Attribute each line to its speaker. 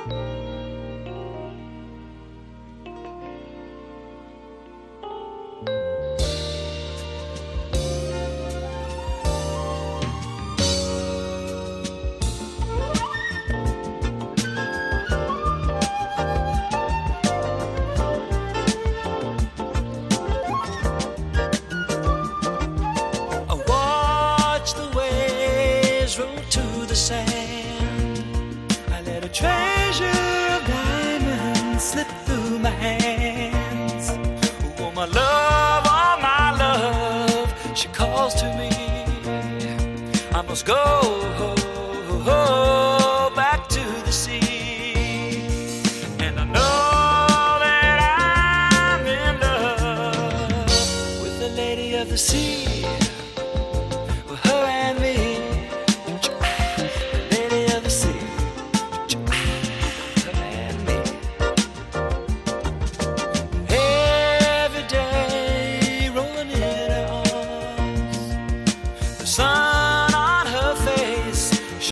Speaker 1: To the sand, I let a treasure of diamonds slip through my hands. Oh my love, she calls to me. I must go back to the sea. And I know that I'm in love with the lady of the sea.